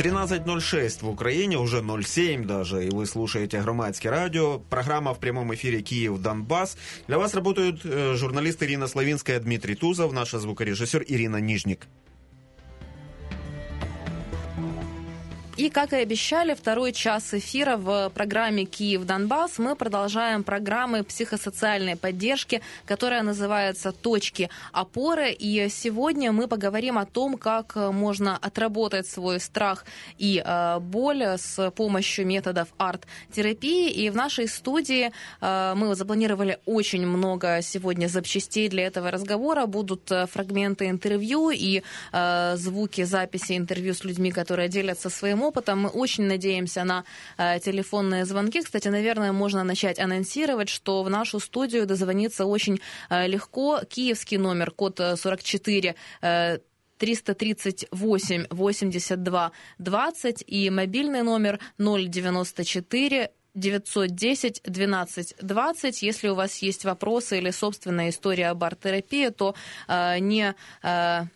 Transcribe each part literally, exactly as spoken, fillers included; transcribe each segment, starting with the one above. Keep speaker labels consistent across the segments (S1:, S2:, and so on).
S1: тринадцать ноль шесть в Украине, уже ноль семь даже, и вы слушаете Громадское радио. Программа в прямом эфире «Киев-Донбасс». Для вас работают э, журналист Ирина Славинская, Дмитрий Тузов, наша звукорежиссер Ирина Нижник.
S2: И, как и обещали, второй час эфира в программе «Киев-Донбасс» мы продолжаем программы психосоциальной поддержки, которая называется «Точки опоры». И сегодня мы поговорим о том, как можно отработать свой страх и э, боль с помощью методов арт-терапии. И в нашей студии э, мы запланировали очень много сегодня запчастей для этого разговора. Будут фрагменты интервью и э, звуки записи интервью с людьми, которые делятся своим опытом. Мы очень надеемся на э, телефонные звонки. Кстати, наверное, можно начать анонсировать, что в нашу студию дозвониться очень э, легко. Киевский номер, код сорок четыре, э, триста тридцать восемь восемьдесят два двадцать и мобильный номер ноль девяносто четыре девятьсот десять двенадцать двадцать. Если у вас есть вопросы или собственная история об арт-терапии, то э, не... Э,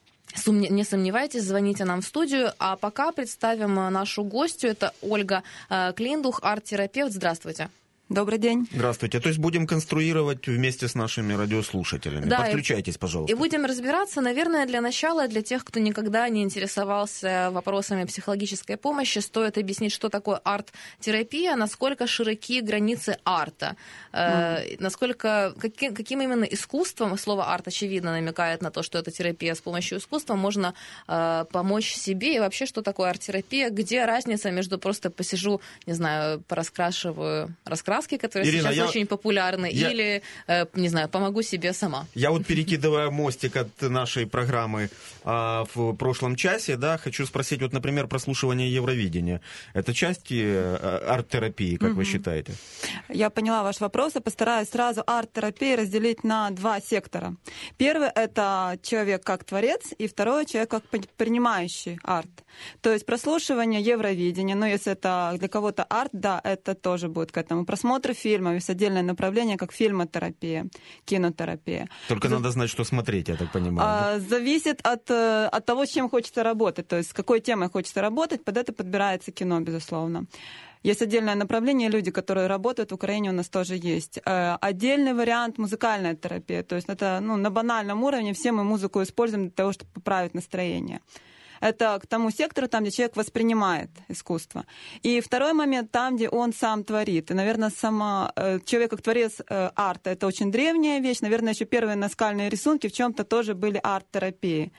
S2: Не сомневайтесь, звоните нам в студию. А пока представим нашу гостью. Это Ольга Клиндух, арт-терапевт. Здравствуйте.
S3: Добрый день.
S1: Здравствуйте. То есть будем конструировать вместе с нашими радиослушателями. Да, подключайтесь,
S2: и,
S1: пожалуйста.
S2: И будем разбираться, наверное, для начала, для тех, кто никогда не интересовался вопросами психологической помощи, стоит объяснить, что такое арт-терапия, насколько широки границы арта, mm. э, насколько, каким, каким именно искусством, слово арт, очевидно, намекает на то, что это терапия с помощью искусства, можно э, помочь себе, и вообще, что такое арт-терапия, где разница между просто посижу, не знаю, пораскрашиваю, раскрашиваю, которые
S1: Ирина,
S2: сейчас
S1: я,
S2: очень популярны, я, или, э, не знаю, помогу себе сама.
S1: Я вот, перекидывая мостик от нашей программы а, в прошлом часе, да, хочу спросить, вот, например, прослушивание Евровидения. Это часть арт-терапии, как угу. вы считаете?
S3: Я поняла ваш вопрос и постараюсь сразу арт-терапию разделить на два сектора. Первый — это человек как творец, и второй — человек как принимающий арт. То есть прослушивание Евровидения, ну, если это для кого-то арт, да, это тоже будет к этому. Просмотр фильмов, есть отдельное направление, как фильмотерапия, кинотерапия.
S1: Только За... надо знать, что смотреть, я так понимаю.
S3: А,
S1: да?
S3: Зависит от, от того, с чем хочется работать, то есть с какой темой хочется работать, под это подбирается кино, безусловно. Есть отдельное направление, люди, которые работают в Украине, у нас тоже есть. Отдельный вариант — музыкальная терапия, то есть это, ну, на банальном уровне все мы музыку используем для того, чтобы поправить настроение. Это к тому сектору, там, где человек воспринимает искусство. И второй момент, там, где он сам творит. И, наверное, сама, человек как творец арта — это очень древняя вещь. Наверное, еще первые наскальные рисунки в чем-то тоже были арт-терапией.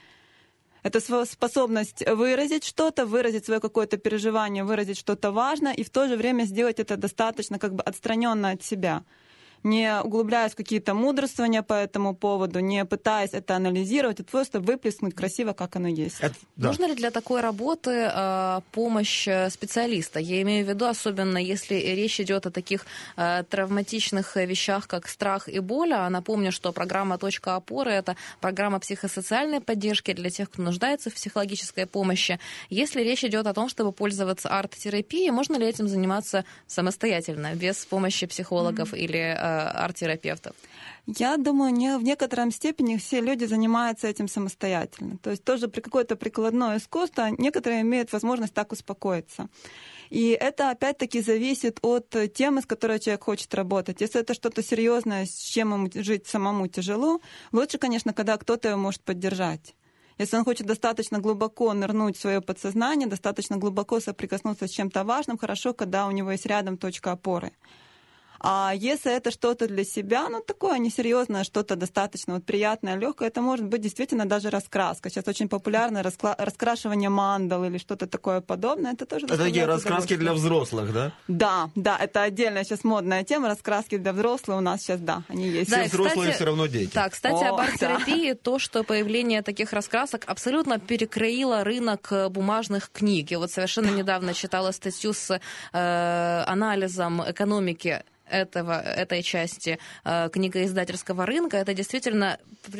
S3: Это способность выразить что-то, выразить свое какое-то переживание, выразить что-то важное, и в то же время сделать это достаточно как бы отстраненно от себя. Не углубляясь в какие-то мудрствования по этому поводу, не пытаясь это анализировать, это просто выплеснуть красиво, как оно есть.
S2: Это, да. Нужно ли для такой работы э, помощь специалиста? Я имею в виду, особенно если речь идет о таких э, травматичных вещах, как страх и боль. А напомню, что программа «Точка опоры» — это программа психосоциальной поддержки для тех, кто нуждается в психологической помощи. Если речь идет о том, чтобы пользоваться арт-терапией, можно ли этим заниматься самостоятельно, без помощи психологов mm-hmm. или э, арт-терапевтов?
S3: Я думаю, не, в некотором степени все люди занимаются этим самостоятельно. То есть тоже при какое-то прикладное искусство некоторые имеют возможность так успокоиться. И это опять-таки зависит от темы, с которой человек хочет работать. Если это что-то серьезное, с чем ему жить самому тяжело, лучше, конечно, когда кто-то его может поддержать. Если он хочет достаточно глубоко нырнуть в свое подсознание, достаточно глубоко соприкоснуться с чем-то важным, хорошо, когда у него есть рядом точка опоры. А если это что-то для себя, ну, такое несерьезное, что-то достаточно вот приятное, легкое, это может быть действительно даже раскраска. Сейчас очень популярно раскла- раскрашивание мандал или что-то такое подобное. Это тоже
S1: это такие раскраски для взрослых, да?
S3: Да, да, это отдельная сейчас модная тема. Раскраски для взрослых у нас сейчас, да, они есть.
S1: Да, все
S3: и,
S1: взрослые
S3: кстати,
S1: все равно дети.
S2: Да, кстати,
S3: О,
S2: об арт-терапии,
S3: да.
S2: то, что появление таких раскрасок абсолютно перекроило рынок бумажных книг. Я вот совершенно недавно читала статью с э, анализом экономики этого, этой части э, книгоиздательского рынка. Это действительно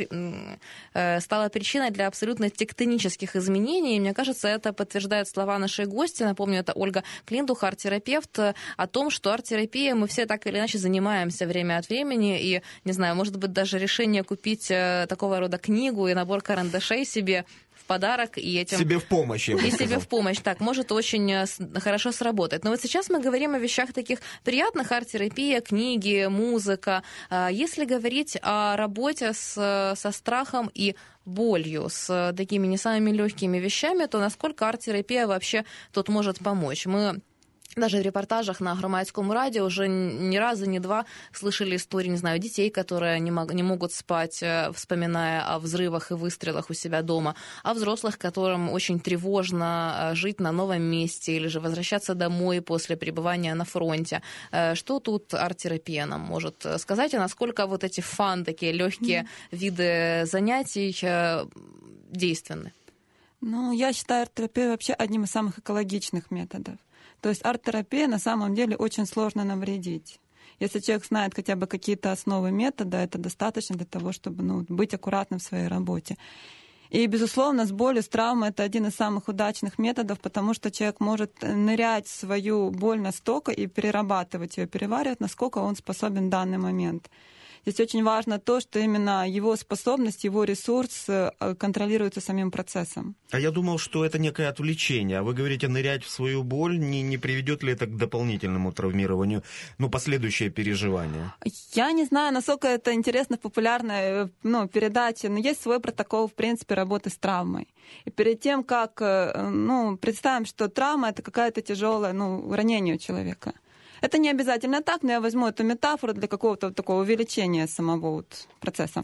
S2: э, стало причиной для абсолютно тектонических изменений. И мне кажется, это подтверждает слова нашей гости. Напомню, это Ольга Клиндух, арт-терапевт, о том, что арт-терапией мы все так или иначе занимаемся время от времени. И, не знаю, может быть, даже решение купить э, такого рода книгу и набор карандашей себе в подарок и этим...
S1: Себе в помощь, я бы
S2: И
S1: сказал.
S2: себе в помощь, так, может очень хорошо сработать. Но вот сейчас мы говорим о вещах таких приятных, арт-терапия, книги, музыка. Если говорить о работе с, со страхом и болью, с такими не самыми легкими вещами, то насколько арт-терапия вообще тут может помочь? Мы даже в репортажах на Громадском радио уже ни разу, ни два слышали истории, не знаю, детей, которые не, мог, не могут спать, вспоминая о взрывах и выстрелах у себя дома, а взрослых, которым очень тревожно жить на новом месте или же возвращаться домой после пребывания на фронте. Что тут арт-терапия нам может сказать, и насколько вот эти фан, такие легкие mm-hmm. виды занятий действенны?
S3: Ну, я считаю арт-терапию вообще одним из самых экологичных методов. То есть арт-терапия на самом деле очень сложно навредить. Если человек знает хотя бы какие-то основы метода, это достаточно для того, чтобы ну, быть аккуратным в своей работе. И, безусловно, с болью, с травмой это один из самых удачных методов, потому что человек может нырять в свою боль настолько и перерабатывать ее, переваривать, насколько он способен в данный момент. Здесь очень важно то, что именно его способность, его ресурс контролируется самим процессом.
S1: А я думал, что это некое отвлечение. А вы говорите, нырять в свою боль, не, не приведет ли это к дополнительному травмированию, ну, последующее переживание?
S3: Я не знаю, насколько это интересно в популярной ну, передаче, но есть свой протокол, в принципе, работы с травмой. И перед тем, как ну, представим, что травма — это какая-то тяжелая ну, ранение у человека. Это не обязательно так, но я возьму эту метафору для какого-то такого увеличения самого вот процесса.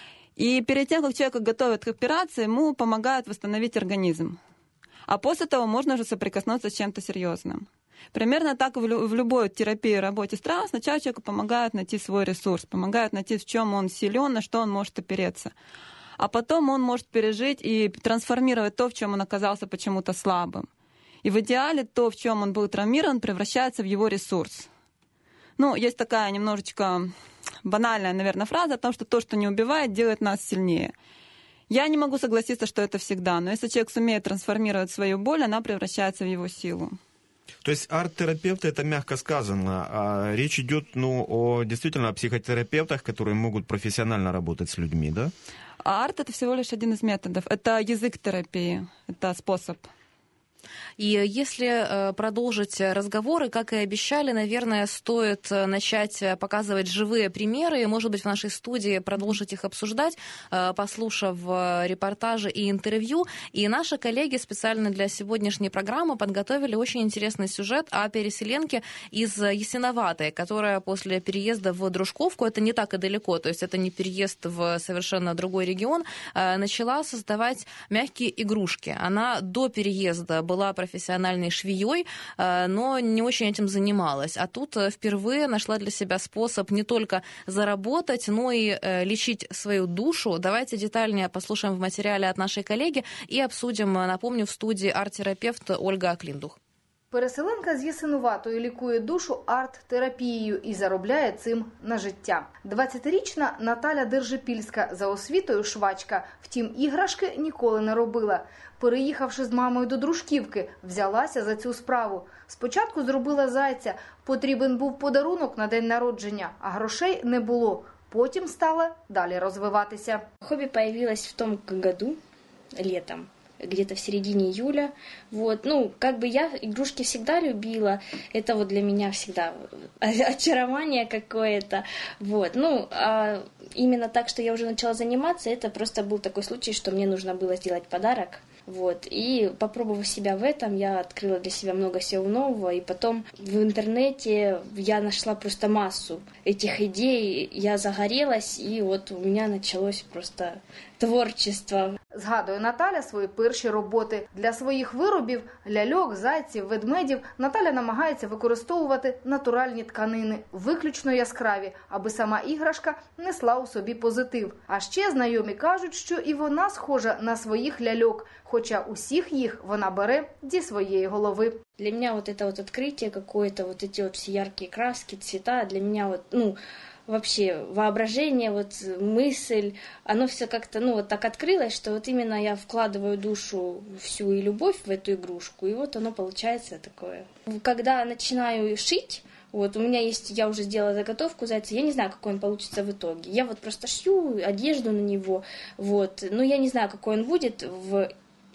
S3: И перед тем, как человека готовят к операции, ему помогают восстановить организм. А после того можно уже соприкоснуться с чем-то серьезным. Примерно так в любой терапии, работе с травмой сначала человеку помогают найти свой ресурс, помогают найти, в чем он силен, на что он может опереться. А потом он может пережить и трансформировать то, в чем он оказался почему-то слабым. И в идеале то, в чем он был травмирован, превращается в его ресурс. Ну, есть такая немножечко банальная, наверное, фраза о том, что то, что не убивает, делает нас сильнее. Я не могу согласиться, что это всегда, но если человек сумеет трансформировать свою боль, она превращается в его силу.
S1: То есть арт-терапевты, это мягко сказано, а речь идет ну, о, действительно о психотерапевтах, которые могут профессионально работать с людьми, да?
S3: А арт — это всего лишь один из методов. Это язык терапии, это способ.
S2: И если продолжить разговоры, как и обещали, наверное, стоит начать показывать живые примеры, и, может быть, в нашей студии продолжить их обсуждать, послушав репортажи и интервью. И наши коллеги специально для сегодняшней программы подготовили очень интересный сюжет о переселенке из Ясиноватой, которая после переезда в Дружковку, это не так и далеко, то есть это не переезд в совершенно другой регион, начала создавать мягкие игрушки. Она до переезда была профессиональной швеей, но не очень этим занималась. А тут впервые нашла для себя способ не только заработать, но и лечить свою душу. Давайте детальнее послушаем в материале от нашей коллеги и обсудим, напомню, в студии арт-терапевт Ольга Акліндух.
S4: Переселенка з Ясинуватої лікує душу арт-терапією і заробляє цим на життя. двадцятирічна Наталя Держипільська за освітою швачка, втім іграшки ніколи не робила. Переїхавши з мамою до Дружківки, взялася за цю справу. Спочатку зробила зайця, потрібен був подарунок на день народження, а грошей не було. Потім стала далі розвиватися.
S5: Хобби появилось в том году, летом. Где-то в середине июля. Вот. Ну, как бы я игрушки всегда любила. Это вот для меня всегда очарование какое-то. Вот. Ну, а именно так, что я уже начала заниматься, это просто был такой случай, что мне нужно было сделать подарок. Вот. И попробовав себя в этом, я открыла для себя много всего нового. И потом в интернете я нашла просто массу этих идей. Я загорелась, и вот у меня началось просто творчество.
S4: Згадує Наталя свої перші роботи. Для своїх виробів, ляльок, зайців, ведмедів Наталя намагається використовувати натуральні тканини, виключно яскраві, аби сама іграшка несла у собі позитив. А ще знайомі кажуть, що і вона схожа на своїх ляльок, хоча усіх їх вона бере зі своєї голови.
S5: Для меня вот это вот открытие какое-то, вот эти вот все яркие краски, цвета, для меня вот, ну, вообще воображение, вот мысль, оно все как-то, ну, вот так открылось, что вот именно я вкладываю душу всю и любовь в эту игрушку, и вот оно получается такое. Когда начинаю шить, вот, у меня есть, я уже сделала заготовку зайца, я не знаю, какой он получится в итоге. Я вот просто шью одежду на него, вот, но я не знаю, какой он будет в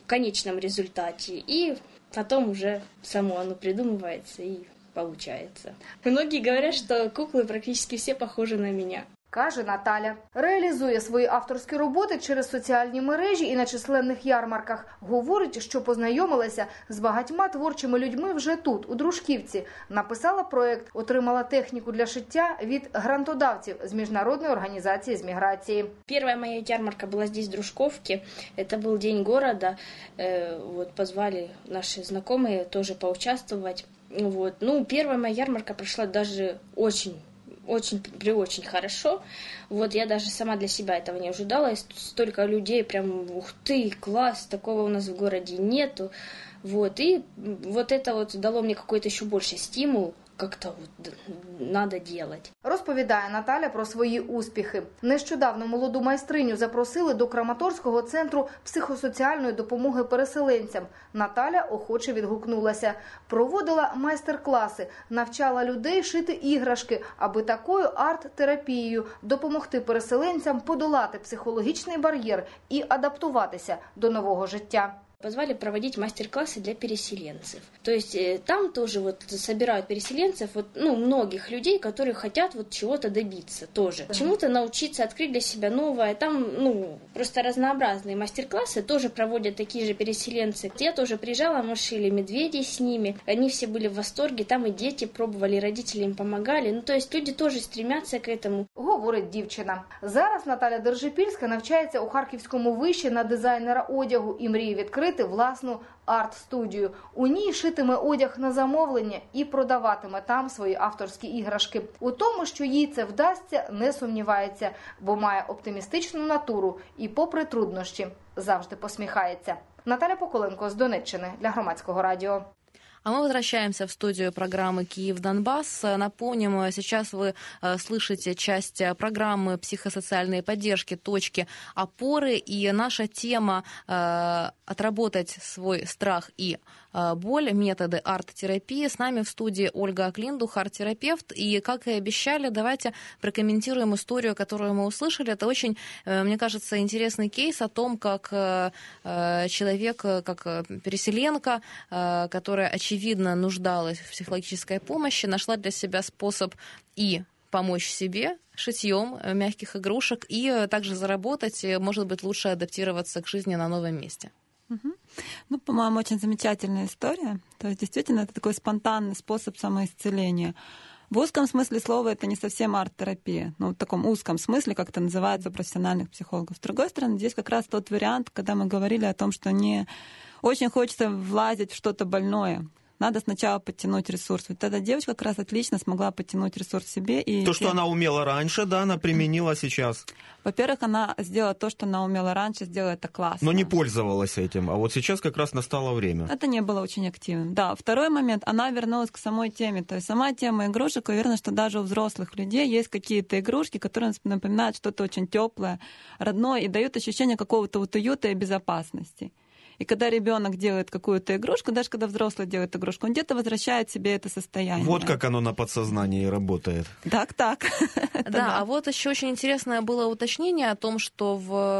S5: конечном результате. И потом уже само оно придумывается и получается. Многие говорят, что куклы практически все похожи на меня.
S4: Каже Наталя. Реалізує свої авторські роботи через соціальні мережі і на численних ярмарках. Говорить, що познайомилася з багатьма творчими людьми вже тут, у Дружківці. Написала проєкт, отримала техніку для шиття від грантодавців з Міжнародної організації з міграції.
S5: Первая моя ярмарка была здесь, в Дружковке. Это был День города. Вот, позвали наши знакомые тоже поучаствовать. Вот. Ну, первая моя ярмарка прошла даже очень очень, при очень хорошо. Вот я даже сама для себя этого не ожидала. И столько людей, прям, ух ты, класс, такого у нас в городе нету. Вот, и вот это вот дало мне какой-то еще больше стимул. Как-то вот надо делать.
S4: Розповідає Наталя про свої успіхи. Нещодавно молоду майстриню запросили до Краматорського центру психосоціальної допомоги переселенцям. Наталя охоче відгукнулася. Проводила майстер-класи, навчала людей шити іграшки, аби такою арт-терапією допомогти переселенцям подолати психологічний бар'єр і адаптуватися до нового життя.
S5: Позвали проводить мастер-классы для переселенцев. То есть э, там тоже вот собирают переселенцев, вот, ну, многих людей, которые хотят вот чего-то добиться тоже. Чему-то научиться, открыть для себя новое. Там, ну, просто разнообразные мастер-классы тоже проводят такие же переселенцы. Я тоже приезжала, мы шили медведей с ними. Они все были в восторге, там и дети пробовали, родители им помогали. Ну, то есть люди тоже стремятся к этому.
S4: Говорить дівчина. Зараз Наталя Держипільська навчається у Харківському виші на дизайнера одягу і мріє відкрити власну арт-студію. У ній шитиме одяг на замовлення і продаватиме там свої авторські іграшки. У тому, що їй це вдасться, не сумнівається, бо має оптимістичну натуру і, попри труднощі, завжди посміхається. Наталя Поколенко з Донеччини для Громадського радіо.
S2: А мы возвращаемся в студию программы «Киев-Донбасс». Напомним, сейчас вы слышите часть программы психосоциальной поддержки «Точки опоры». И наша тема «Отработать свой страх и боль. Методы арт-терапии». С нами в студии Ольга Клиндух, арт-терапевт. И, как и обещали, давайте прокомментируем историю, которую мы услышали. Это очень, мне кажется, интересный кейс о том, как человек, как переселенка, которая, очевидно, очевидно нуждалась в психологической помощи, нашла для себя способ и помочь себе шитьем мягких игрушек, и также заработать, может быть, лучше адаптироваться к жизни на новом месте.
S3: Угу. Ну, по-моему, очень замечательная история. То есть, действительно, это такой спонтанный способ самоисцеления. В узком смысле слова это не совсем арт-терапия, ну, в таком узком смысле, как это называется у профессиональных психологов. С другой стороны, здесь как раз тот вариант, когда мы говорили о том, что не очень хочется влазить в что-то больное. Надо сначала подтянуть ресурс. Вот эта девочка как раз отлично смогла подтянуть ресурс себе. И
S1: то, что она умела раньше, да, она применила сейчас.
S3: Во-первых, она сделала то, что она умела раньше, сделала это классно.
S1: Но не пользовалась этим. А вот сейчас как раз настало время.
S3: Это не было очень активным. Да, второй момент, она вернулась к самой теме. То есть сама тема игрушек, уверена, что даже у взрослых людей есть какие-то игрушки, которые напоминают что-то очень теплое, родное и дают ощущение какого-то вот уюта и безопасности. И когда ребенок делает какую-то игрушку, даже когда взрослый делает игрушку, он где-то возвращает себе это состояние.
S1: Вот как оно на подсознании работает.
S3: Так, так.
S2: Да, а вот еще очень интересное было уточнение о том, что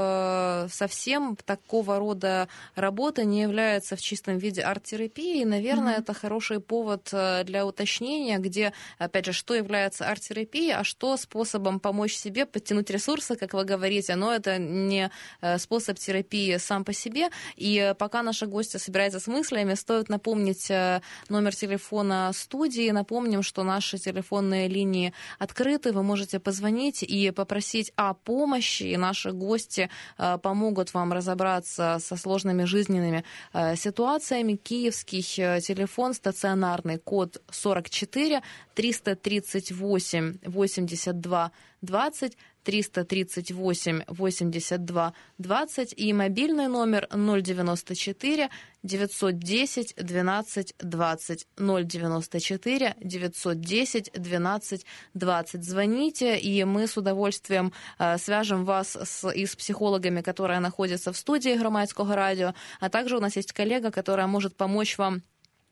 S2: в совсем такого рода работа не является в чистом виде арт-терапией. И, наверное, mm-hmm. это хороший повод для уточнения, где, опять же, что является арт-терапией, а что способом помочь себе подтянуть ресурсы, как вы говорите. Но это не способ терапии сам по себе. И пока наша гостья собирается с мыслями, стоит напомнить номер телефона студии. Напомним, что наши телефонные линии открыты. Вы можете позвонить и попросить о помощи. И наши гости помогут вам разобраться со сложными жизненными ситуациями. Киевский телефон стационарный, код сорок четыре триста тридцать восемь восемьдесят два двадцать, триста тридцать восемь восемьдесят два двадцать и мобильный номер ноль девяносто четыре девятьсот десять двенадцать двадцать, ноль девяносто четыре девятьсот десять двенадцать двадцать. Звоните, и мы с удовольствием э, свяжем вас с, и с психологами, которые находятся в студии Громадского радио, а также у нас есть коллега, которая может помочь вам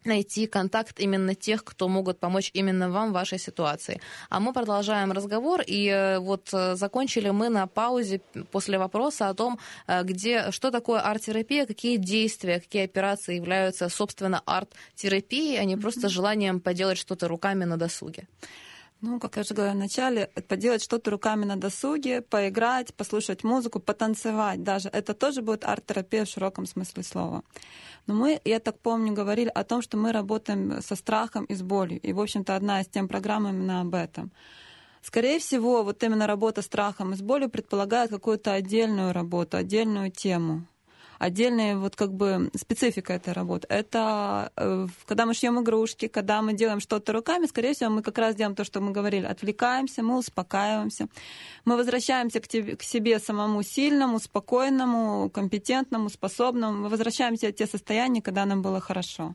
S2: найти контакт именно тех, кто могут помочь именно вам в вашей ситуации. А мы продолжаем разговор, и вот закончили мы на паузе после вопроса о том, где, что такое арт-терапия, какие действия, какие операции являются, собственно, арт-терапией, а не просто желанием поделать что-то руками на досуге.
S3: Ну, как я уже говорила в начале, поделать что-то руками на досуге, поиграть, послушать музыку, потанцевать даже. Это тоже будет арт-терапия в широком смысле слова. Но мы, я так помню, говорили о том, что мы работаем со страхом и с болью. И, в общем-то, одна из тем программ именно об этом. Скорее всего, вот именно работа с страхом и с болью предполагает какую-то отдельную работу, отдельную тему. Отдельная вот как бы специфика этой работы. Это э, когда мы шьем игрушки, когда мы делаем что-то руками, скорее всего, мы как раз делаем то, что мы говорили. Отвлекаемся, мы успокаиваемся. Мы возвращаемся к, тебе, к себе самому сильному, спокойному, компетентному, способному. Мы возвращаемся в те состояния, когда нам было хорошо.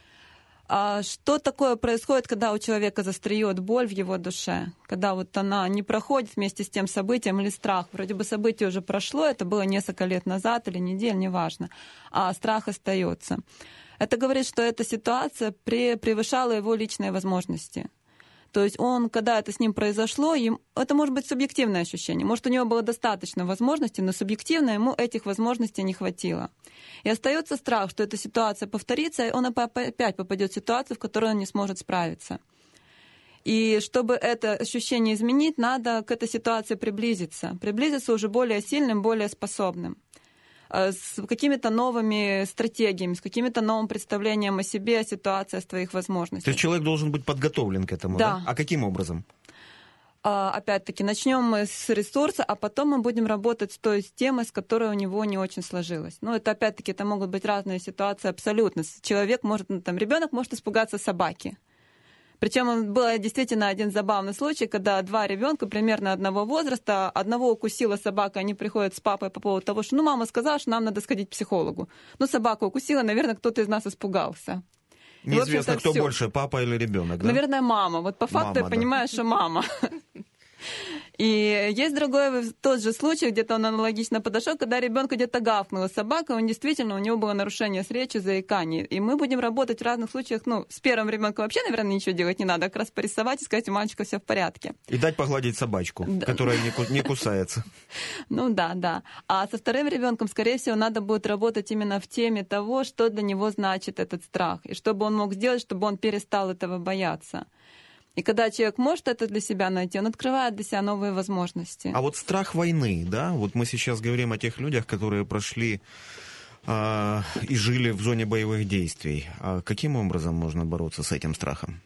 S3: А что такое происходит, когда у человека застреет боль в его душе? Когда вот она не проходит вместе с тем событием или страх. Вроде бы событие уже прошло, это было несколько лет назад или недель, неважно. А страх остается. Это говорит, что эта ситуация превышала его личные возможности. То есть он, когда это с ним произошло, им, это может быть субъективное ощущение. Может, у него было достаточно возможностей, но субъективно ему этих возможностей не хватило. И остается страх, что эта ситуация повторится, и он опять попадет в ситуацию, в которой он не сможет справиться. И чтобы это ощущение изменить, надо к этой ситуации приблизиться. Приблизиться уже более сильным, более способным. С какими-то новыми стратегиями, с какими-то новым представлением о себе, о ситуации, о своих возможностях.
S1: То есть человек должен быть подготовлен к этому, да? да? А каким образом?
S3: Опять-таки, начнем мы с ресурса, а потом мы будем работать с той темой, с которой у него не очень сложилось. Ну, это опять-таки, это могут быть разные ситуации абсолютно. Человек может, ну, там, ребенок может испугаться собаки. Причем был действительно один забавный случай, когда два ребенка примерно одного возраста, одного укусила собака, они приходят с папой по поводу того, что ну, мама сказала, что нам надо сходить к психологу. Ну, собаку укусила, наверное, кто-то из нас испугался.
S1: Неизвестно, кто всё. больше, папа или ребенок, да?
S3: Наверное, мама. Вот по факту мама, я понимаю, да. что мама. И есть другой тот же случай, где-то он аналогично подошел, когда ребенку где-то гавкнула собака, он действительно, у него было нарушение с речи, заикание. И мы будем работать в разных случаях. Ну, с первым ребенком вообще, наверное, ничего делать не надо, как раз порисовать и сказать, у мальчика все в порядке.
S1: И дать погладить собачку, да. которая не кусается.
S3: Ну да, да. А со вторым ребенком, скорее всего, надо будет работать именно в теме того, что для него значит этот страх, и что бы он мог сделать, чтобы он перестал этого бояться. И когда человек может это для себя найти, он открывает для себя новые возможности.
S1: А вот страх войны, да? Вот мы сейчас говорим о тех людях, которые прошли э, и жили в зоне боевых действий. А каким образом можно бороться с этим страхом?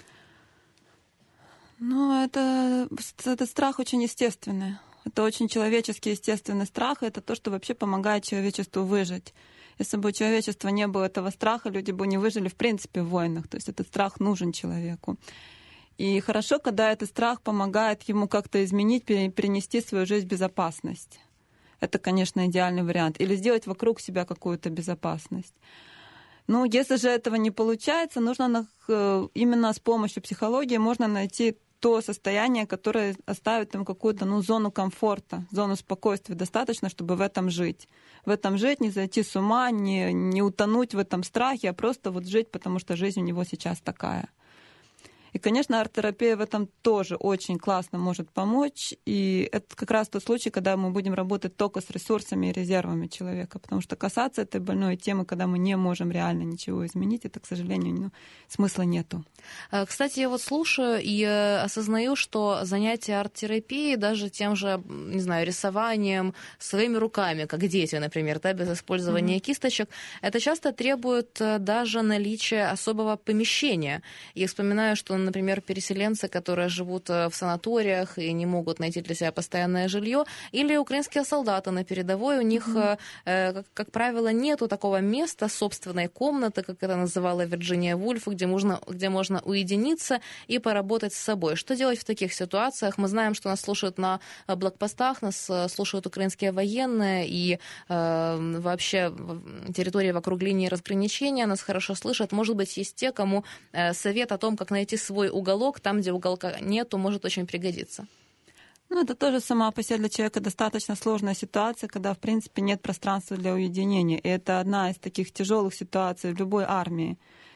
S3: Ну, это, этот страх очень естественный. Это очень человеческий, естественный страх. И это то, что вообще помогает человечеству выжить. Если бы у человечества не было этого страха, люди бы не выжили в принципе в войнах. То есть этот страх нужен человеку. И хорошо, когда этот страх помогает ему как-то изменить, перенести свою жизнь в безопасность. Это, конечно, идеальный вариант. Или сделать вокруг себя какую-то безопасность. Ну, если же этого не получается, нужно именно с помощью психологии можно найти то состояние, которое оставит там какую-то ну, зону комфорта, зону спокойствия достаточно, чтобы в этом жить. В этом жить, не зайти с ума, не, не утонуть в этом страхе, а просто вот жить, потому что жизнь у него сейчас такая. И, конечно, арт-терапия в этом тоже очень классно может помочь. И это как раз тот случай, когда мы будем работать только с ресурсами и резервами человека. Потому что касаться этой больной темы, когда мы не можем реально ничего изменить, это, к сожалению, ну, смысла нету.
S2: Кстати, я вот слушаю и осознаю, что занятия арт-терапией, даже тем же, не знаю, рисованием своими руками, как дети, например, да, без использования mm-hmm. кисточек, это часто требует даже наличия особого помещения. Я вспоминаю, что например, переселенцы, которые живут в санаториях и не могут найти для себя постоянное жилье, или украинские солдаты на передовой, у них, mm-hmm. э, как, как правило, нету такого места, собственной комнаты, как это называла Вирджиния Вульф, где можно, где можно уединиться и поработать с собой. Что делать в таких ситуациях? Мы знаем, что нас слушают на блокпостах, нас слушают украинские военные, и э, вообще территории вокруг линии разграничения нас хорошо слышат. Может быть, есть те, кому э, совет о том, как найти свой уголок, там, где уголка нету, может очень пригодиться.
S3: Ну, это тоже сама по себе для человека достаточно сложная ситуация, когда, в принципе, нет пространства для уединения. И это одна из таких тяжелых ситуаций в любой армии,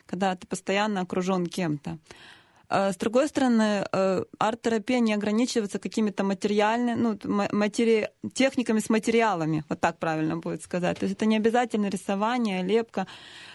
S3: когда ты постоянно окружен кем-то. С другой стороны, арт-терапия не ограничивается какими-то материальными, ну, матери... техниками с материалами, вот так правильно будет сказать. То есть это не обязательно рисование, лепка.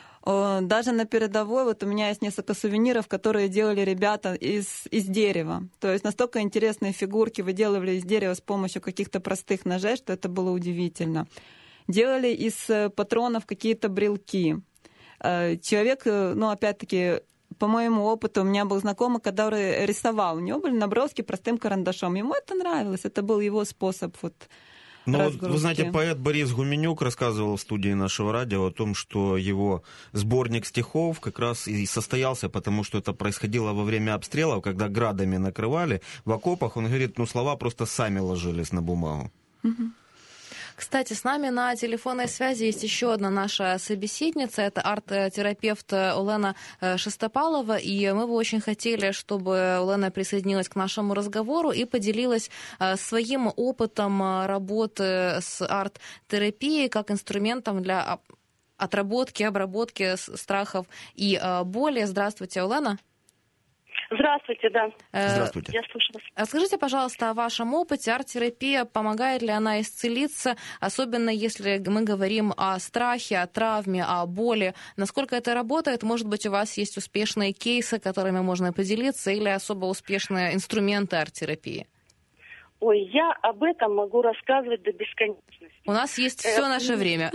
S3: Даже на передовой, вот у меня есть несколько сувениров, которые делали ребята из, из дерева. То есть настолько интересные фигурки выделывали из дерева с помощью каких-то простых ножей, что это было удивительно. Делали из патронов какие-то брелки. Человек, ну, опять-таки, по моему опыту, у меня был знакомый, который рисовал. У него были наброски простым карандашом. Ему это нравилось, это был его способ вот
S1: Ну,
S3: разгрузки.
S1: вот, вы знаете, поэт Борис Гуменюк рассказывал в студии нашего радио о том, что его сборник стихов как раз и состоялся, потому что это происходило во время обстрелов, когда градами накрывали в окопах. Он говорит, ну, слова просто сами ложились на бумагу.
S3: Угу.
S2: Кстати, с нами на телефонной связи есть еще одна наша собеседница. Это арт-терапевт Олена Шестопалова. И мы бы очень хотели, чтобы Олена присоединилась к нашему разговору и поделилась своим опытом работы с арт-терапией как инструментом для отработки, обработки страхов и боли. Здравствуйте, Олена.
S6: Здравствуйте, да.
S1: Здравствуйте.
S6: Я слушаю вас.
S2: Скажите, пожалуйста, о вашем опыте. Арт-терапия, помогает ли она исцелиться, особенно если мы говорим о страхе, о травме, о боли? Насколько это работает? Может быть, у вас есть успешные кейсы, которыми можно поделиться, или особо успешные инструменты арт-терапии?
S6: Ой, я об этом могу рассказывать до бесконечности.
S2: У нас есть все наше время.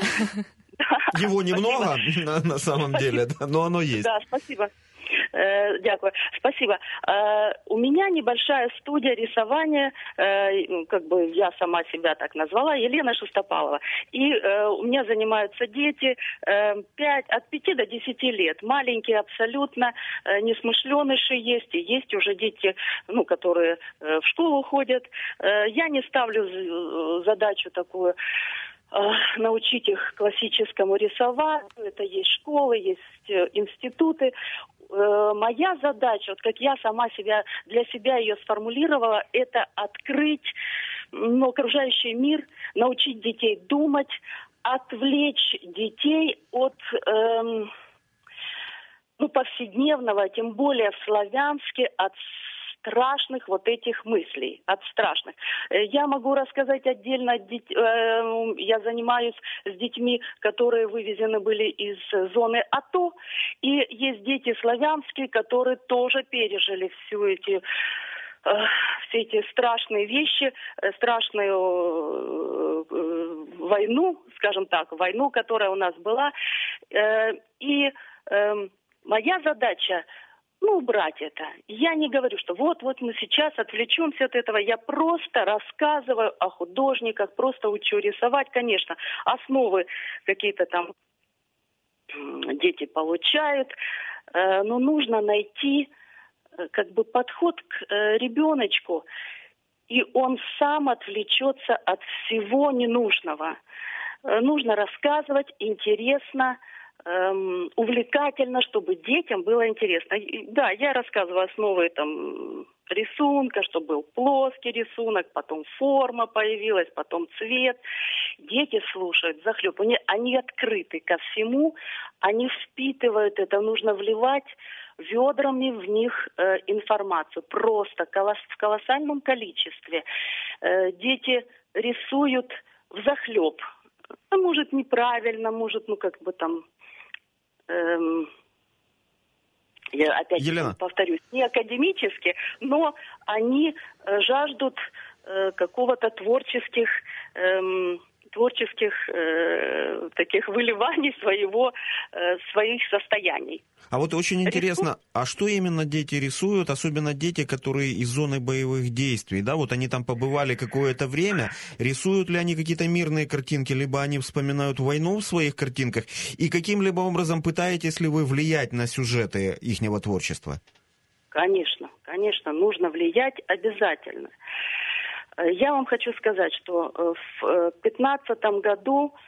S1: Его немного, на, на самом деле, да, но оно есть.
S6: Да, спасибо. Э, дякую. Спасибо. Э, у меня небольшая студия рисования, э, как бы я сама себя так назвала, Елена Шестопалова. И э, у меня занимаются дети э, пять, от пяти до десяти лет. Маленькие абсолютно, э, несмышленыши есть, и есть уже дети, ну, которые э, в школу ходят. Э, я не ставлю задачу такую научить их классическому рисованию. Это есть школы, есть институты. Моя задача, вот как я сама себя для себя ее сформулировала, это открыть, ну, окружающий мир, научить детей думать, отвлечь детей от эм, ну, повседневного, тем более в славянске, от страшных вот этих мыслей, от страшных. Я могу рассказать отдельно, я занимаюсь с детьми, которые вывезены были из зоны АТО, и есть дети славянские, которые тоже пережили всю эти все эти страшные вещи, страшную войну, скажем так, войну, которая у нас была. И моя задача, ну, убрать это. Я не говорю, что вот-вот мы сейчас отвлечемся от этого. Я просто рассказываю о художниках, просто учу рисовать. Конечно, основы какие-то там дети получают, но нужно найти как бы подход к ребеночку, и он сам отвлечется от всего ненужного. Нужно рассказывать интересно, Эм, увлекательно, чтобы детям было интересно. И, да, я рассказываю основы там рисунка, что был плоский рисунок, потом форма появилась, потом цвет. Дети слушают захлеб. Они, они открыты ко всему, они впитывают это. Нужно вливать ведрами в них э, информацию. Просто колосс, в колоссальном количестве. Э, дети рисуют взахлеб. А может, неправильно, может, ну, как бы там... Эм, я опять
S1: Елена.
S6: повторюсь, не академически, но они э, жаждут э, какого-то творческих, эм, творческих э, таких выливаний своего, э, своих состояний.
S1: А вот очень интересно, а что именно дети рисуют, особенно дети, которые из зоны боевых действий, да, вот они там побывали какое-то время, рисуют ли они какие-то мирные картинки, либо они вспоминают войну в своих картинках, и каким-либо образом пытаетесь ли вы влиять на сюжеты ихнего творчества?
S6: Конечно, конечно, нужно влиять обязательно. Я вам хочу сказать, что в пятнадцатом году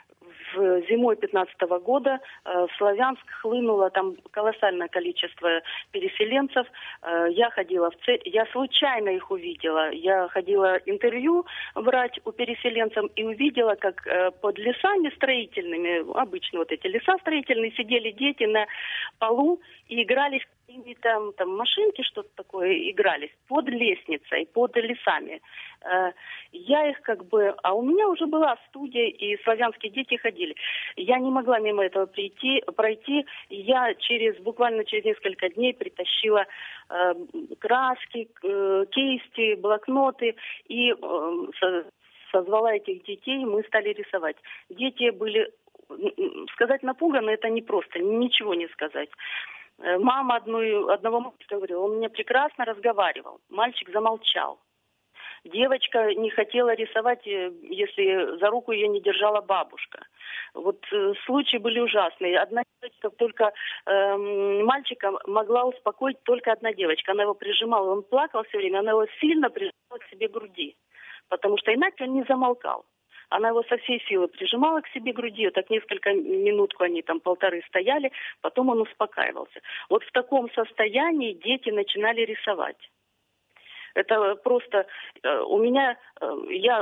S6: в зимой пятнадцатого года в Славянск хлынуло там колоссальное количество переселенцев. Я ходила в цель, я случайно их увидела. Я ходила интервью брать у переселенцев и увидела, как под лесами строительными, обычно вот эти леса строительные, сидели дети на полу и игрались там, там машинки, что-то такое, игрались под лестницей, под лесами. Я их как бы... А у меня уже была студия, и славянские дети ходили. Я не могла мимо этого прийти, пройти. Я через, буквально через несколько дней притащила э, краски, э, кисти, блокноты и э, со, созвала этих детей, мы стали рисовать. Дети были, сказать напуганы, это не просто, ничего не сказать. Мама одной, одного мальчика говорила, он мне прекрасно разговаривал. Мальчик замолчал. Девочка не хотела рисовать, если за руку ее не держала бабушка. Вот э, случаи были ужасные. Одна девочка, только э, мальчика могла успокоить только одна девочка. Она его прижимала, он плакал все время, она его сильно прижимала к себе к груди, потому что иначе он не замолкал. Она его со всей силы прижимала к себе груди, так несколько минутку они там полторы стояли, потом он успокаивался. Вот в таком состоянии дети начинали рисовать. Это просто у меня, я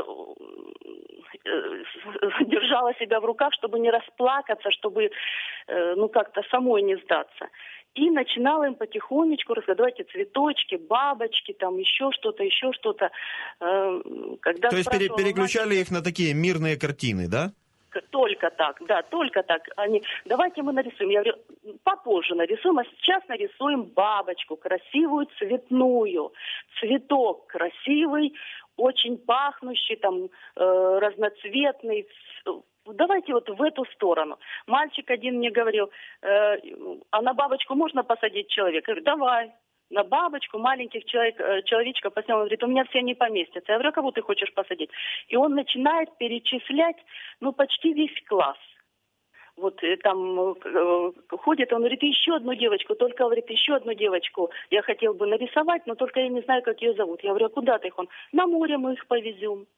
S6: держала себя в руках, чтобы не расплакаться, чтобы ну как-то самой не сдаться. И начинала им потихонечку разгадывать цветочки, бабочки, там еще что-то, еще что-то. Когда
S1: То есть переключали мальчика, их на такие мирные картины, да?
S6: Только так, да, только так. Они, давайте мы нарисуем. Я говорю, попозже нарисуем, а сейчас нарисуем бабочку, красивую цветную. Цветок красивый, очень пахнущий, там, э, разноцветный. Давайте вот в эту сторону. Мальчик один мне говорил, э, а на бабочку можно посадить человека? Я говорю, давай. На бабочку маленьких человек, человечка поснял, он говорит, у меня все не поместятся. Я говорю, кого ты хочешь посадить? И он начинает перечислять, ну, почти весь класс. Вот там э, ходит, он говорит, еще одну девочку, только, говорит, еще одну девочку я хотел бы нарисовать, но только я не знаю, как ее зовут. Я говорю, а куда ты их? Он, на море мы их повезем.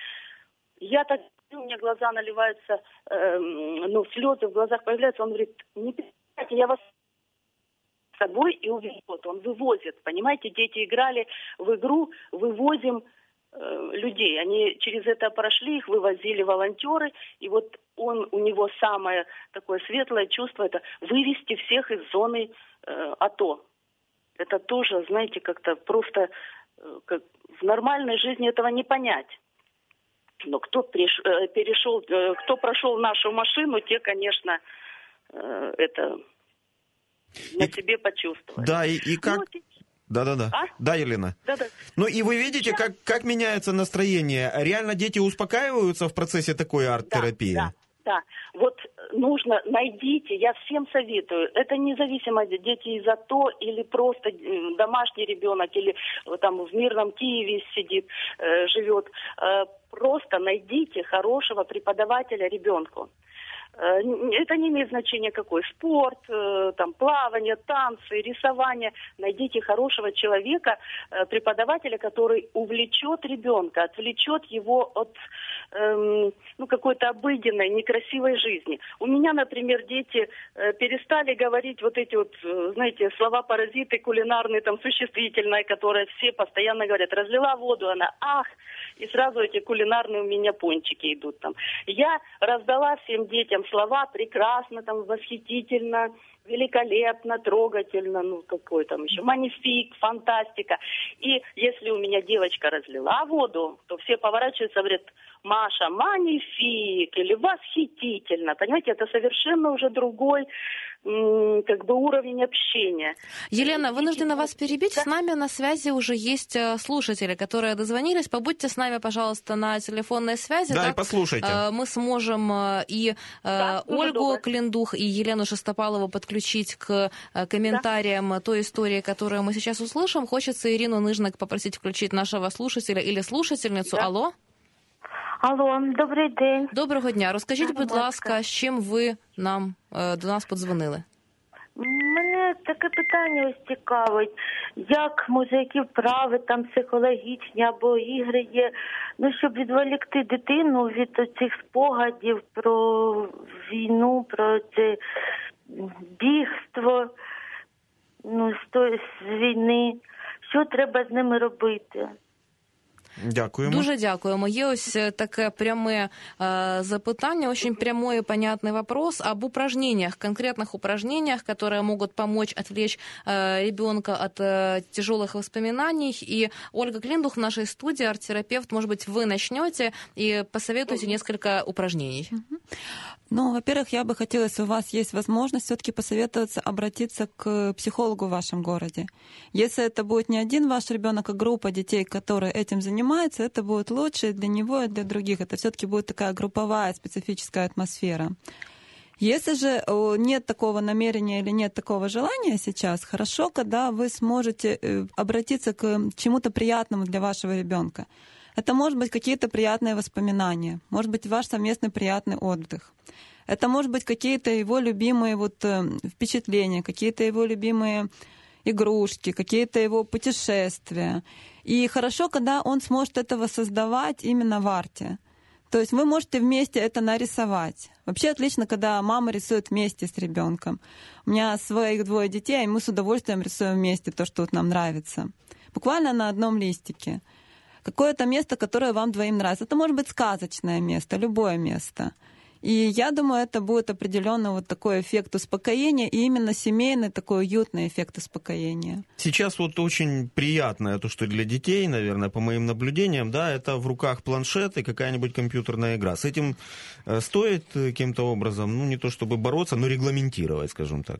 S6: Я так, у меня глаза наливаются, э, ну, слезы в глазах появляются. Он говорит, не переживайте, я вас с собой и увезет. Он вывозит, понимаете, дети играли в игру, вывозим э, людей. Они через это прошли, их вывозили волонтеры, и вот он, у него самое такое светлое чувство, это вывести всех из зоны э, АТО. Это тоже, знаете, как-то просто э, как в нормальной жизни этого не понять. Но кто приш, э, перешел, э, кто прошел нашу машину, те, конечно, э, это... на и, себе почувствовать.
S1: Да, и, и как...
S6: Ну,
S1: Да-да-да. А? Да, Елена?
S6: Да-да.
S1: Ну и вы видите, как, как меняется настроение? Реально дети успокаиваются в процессе такой арт-терапии?
S6: Да, да, да. Вот нужно, найдите, я всем советую. Это независимо, дети из АТО или просто домашний ребенок, или там в мирном Киеве сидит, э, живет. Э, просто найдите хорошего преподавателя ребенку. Это не имеет значения какой. Спорт, там, плавание, танцы, рисование. Найдите хорошего человека, преподавателя, который увлечет ребенка, отвлечет его от эм, ну, какой-то обыденной, некрасивой жизни. У меня, например, дети перестали говорить вот эти вот, знаете, слова-паразиты кулинарные, там, существительные, которые все постоянно говорят. Разлила воду, она, ах, и сразу эти кулинарные у меня пончики идут там. Я раздала всем детям слова прекрасно, там, восхитительно, великолепно, трогательно, ну, какой там еще, магнифик, фантастика. И если у меня девочка разлила воду, то все поворачиваются и говорят, Маша, магнифик, или восхитительно. Понимаете, это совершенно уже другой как бы уровень общения.
S2: Елена, вынуждена вас перебить. Да. С нами на связи уже есть слушатели, которые дозвонились. Побудьте с нами, пожалуйста, на телефонной связи.
S1: Да,
S2: так,
S1: и послушайте.
S2: Мы сможем и да, Ольгу Клиндух, и Елену Шестопалову подключить к комментариям да. той истории, которую мы сейчас услышим. Хочется Ирину Ныжнак попросить включить нашего слушателя или слушательницу. Да. Алло?
S7: Алло, добрий день.
S2: Доброго дня. Розкажіть, будь ласка, з чим ви нам до нас подзвонили?
S7: Мене таке питання ось цікавить. Як, може, які вправи там психологічні або ігри є, ну, щоб відволікти дитину від цих спогадів про війну, про це бігство, ну, з війни. Що треба з ними робити?
S1: Дякуємо.
S2: Дуже дякуємо. Є ось таке пряме э, запытание, очень прямой и понятный вопрос об упражнениях, конкретных упражнениях, которые могут помочь отвлечь э, ребенка от э, тяжелых воспоминаний. И Ольга Клиндух в нашей студии, арт-терапевт, может быть, вы начнете и посоветуете несколько упражнений.
S3: Ну, во-первых, я бы хотела, если у вас есть возможность, все-таки посоветоваться обратиться к психологу в вашем городе. Если это будет не один ваш ребенок, а группа детей, которые этим занимаются, это будет лучше и для него, и для других. Это все-таки будет такая групповая специфическая атмосфера. Если же нет такого намерения или нет такого желания сейчас, хорошо, когда вы сможете обратиться к чему-то приятному для вашего ребенка. Это может быть какие-то приятные воспоминания, может быть ваш совместный приятный отдых. Это может быть какие-то его любимые вот впечатления, какие-то его любимые игрушки, какие-то его путешествия. И хорошо, когда он сможет этого создавать именно в арте. То есть вы можете вместе это нарисовать. Вообще отлично, когда мама рисует вместе с ребенком. У меня своих двое детей, и мы с удовольствием рисуем вместе то, что вот нам нравится. Буквально на одном листике. Какое-то место, которое вам двоим нравится. Это может быть сказочное место, любое место. И я думаю, это будет определенно вот такой эффект успокоения, и именно семейный такой уютный эффект успокоения.
S1: Сейчас вот очень приятное, то, что для детей, наверное, по моим наблюдениям, да, это в руках планшет и какая-нибудь компьютерная игра. С этим стоит каким-то образом, ну, не то чтобы бороться, но регламентировать, скажем так.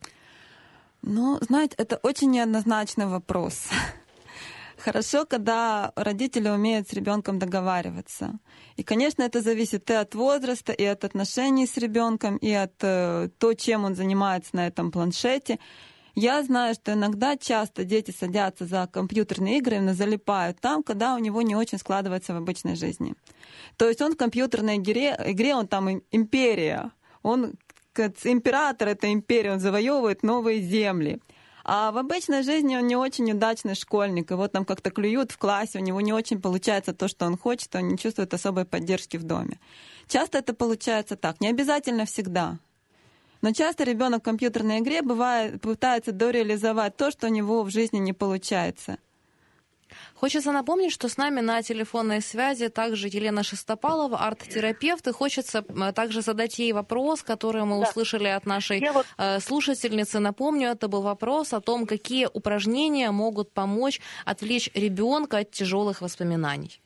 S3: Ну, знаете, это очень неоднозначный вопрос. Хорошо, когда родители умеют с ребенком договариваться. И, конечно, это зависит и от возраста, и от отношений с ребенком, и от э, того, чем он занимается на этом планшете. Я знаю, что иногда часто дети садятся за компьютерные игры, именно залипают там, когда у него не очень складывается в обычной жизни. То есть он в компьютерной игре, игре он там империя. Он император этой империи, он завоевывает новые земли. А в обычной жизни он не очень удачный школьник. Его там как-то клюют в классе, у него не очень получается то, что он хочет, он не чувствует особой поддержки в доме. Часто это получается так, не обязательно всегда. Но часто ребенок в компьютерной игре бывает, пытается дореализовать то, что у него в жизни не получается.
S2: Хочется напомнить, что с нами на телефонной связи также Елена Шестопалова, арт-терапевт, и хочется также задать ей вопрос, который мы да. услышали от нашей вот... слушательницы. Напомню, это был вопрос о том, какие упражнения могут помочь отвлечь ребенка от тяжелых воспоминаний.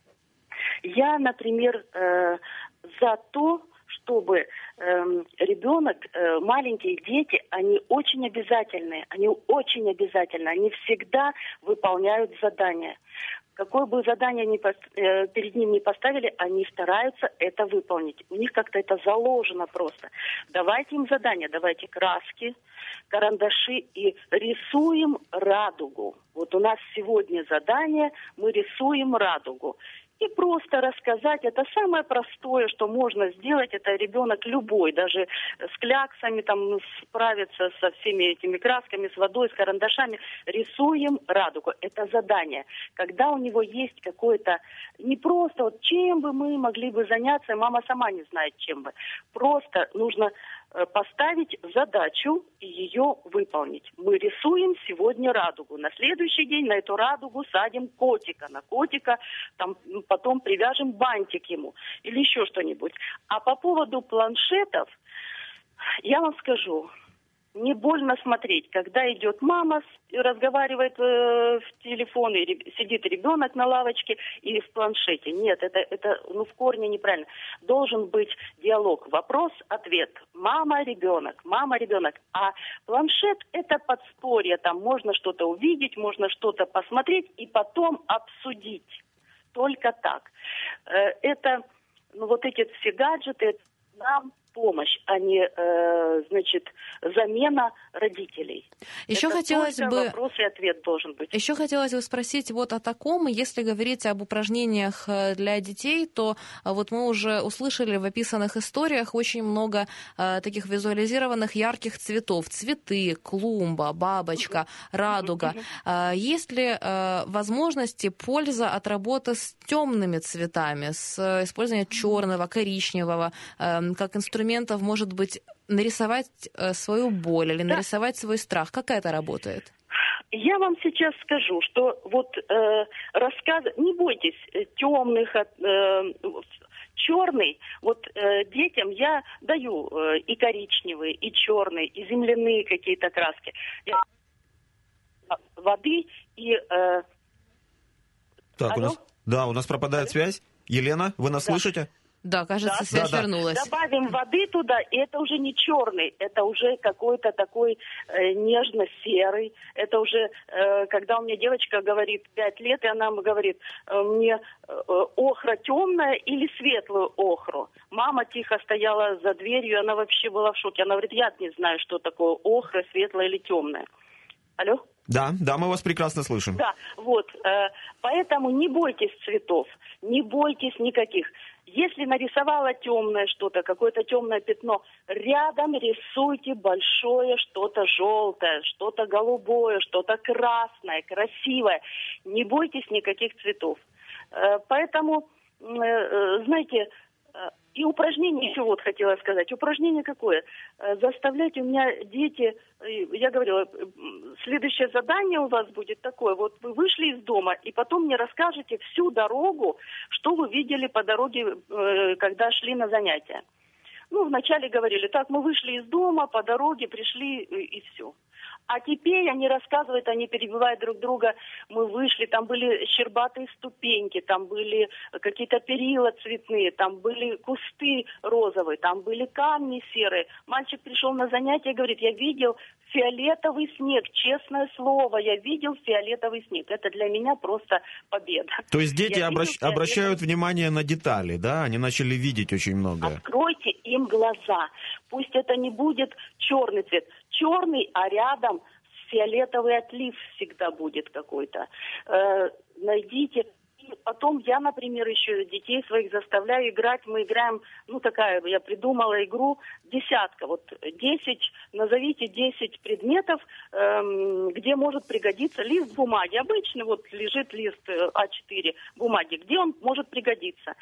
S6: Я, например, за то, чтобы э, ребенок, э, маленькие дети, они очень обязательные, они очень обязательны, они всегда выполняют задания. Какое бы задание ни пост- э, перед ним ни поставили, они стараются это выполнить. У них как-то это заложено просто. Давайте им задания, давайте краски, карандаши и рисуем радугу. Вот у нас сегодня задание, мы рисуем радугу. И просто рассказать, это самое простое, что можно сделать, это ребенок любой, даже с кляксами, там, справиться со всеми этими красками, с водой, с карандашами, рисуем радугу. Это задание. Когда у него есть какое-то, не просто, вот чем бы мы могли бы заняться, мама сама не знает, чем бы. Просто нужно поставить задачу и ее выполнить. Мы рисуем сегодня радугу. На следующий день на эту радугу садим котика. На котика там, потом привяжем бантик ему или еще что-нибудь. А по поводу планшетов, я вам скажу, не больно смотреть, когда идет мама и разговаривает э, в телефон, и сидит ребенок на лавочке и в планшете. Нет, это, это ну, в корне неправильно. Должен быть диалог, вопрос-ответ. Мама-ребенок, мама-ребенок. А планшет – это подспорье. Там можно что-то увидеть, можно что-то посмотреть и потом обсудить. Только так. Э, это, ну вот эти все гаджеты, нам помощь, а не, э, значит, замена родителей.
S2: Еще
S6: Это
S2: хотелось
S6: только
S2: бы...
S6: вопрос и ответ должен быть.
S2: Еще хотелось бы спросить вот о таком. Если говорить об упражнениях для детей, то вот мы уже услышали в описанных историях очень много э, таких визуализированных ярких цветов. Цветы, клумба, бабочка, радуга. Э, есть ли э, возможности, польза от работы с темными цветами, с использованием черного, коричневого, э, как инструментов, может быть, нарисовать свою боль или
S6: Да.
S2: нарисовать свой страх? Как это работает?
S6: Я вам сейчас скажу, что вот э, рассказ... Не бойтесь э, темных, э, черный. Вот э, детям я даю э, и коричневые, и черные, и земляные какие-то краски. Я... Воды и... Э...
S1: Так, у нас, да, у нас пропадает связь. Елена, вы нас
S6: Да.
S1: слышите?
S2: Да, кажется,
S6: Да,
S2: связь
S1: да, да.
S2: вернулась.
S6: Добавим воды туда, и это уже не черный, это уже какой-то такой э, нежно-серый. Это уже, э, когда у меня девочка говорит пять лет, и она говорит э, мне э, охра темная или светлую охру. Мама тихо стояла за дверью, она вообще была в шоке. Она говорит, я не знаю, что такое охра, светлая или темная. Алло?
S1: Да, да, мы вас прекрасно слышим.
S6: Да, вот, э, поэтому не бойтесь цветов, не бойтесь никаких. Если нарисовала темное что-то, какое-то темное пятно, рядом рисуйте большое что-то желтое, что-то голубое, что-то красное, красивое. Не бойтесь никаких цветов. Э, поэтому, э, знаете, э, и упражнение еще вот хотела сказать. Упражнение какое? Э, заставлять у меня дети, э, я говорила, э, следующее задание у вас будет такое. Вот вы вышли из дома, и потом мне расскажете всю дорогу, что вы видели по дороге, э, когда шли на занятия. Ну, вначале говорили, так, мы вышли из дома, по дороге пришли, и, и все. А теперь они рассказывают, они перебивают друг друга. Мы вышли, там были щербатые ступеньки, там были какие-то перила цветные, там были кусты розовые, там были камни серые. Мальчик пришел на занятие и говорит, я видел фиолетовый снег, честное слово, я видел фиолетовый снег. Это для меня просто победа.
S1: То есть дети
S6: Я
S1: обращ...
S6: видел
S1: обращают внимание на детали, да? Они начали видеть очень многое.
S6: Откройте им глаза. Пусть это не будет черный цвет. Черный, а рядом фиолетовый отлив всегда будет какой-то. Э, найдите. И потом я, например, еще детей своих заставляю играть. Мы играем, ну такая, я придумала игру десятка. Вот десять, назовите десять предметов, эм, где может пригодиться лист бумаги. Обычно вот лежит лист а четыре бумаги, где он может пригодиться.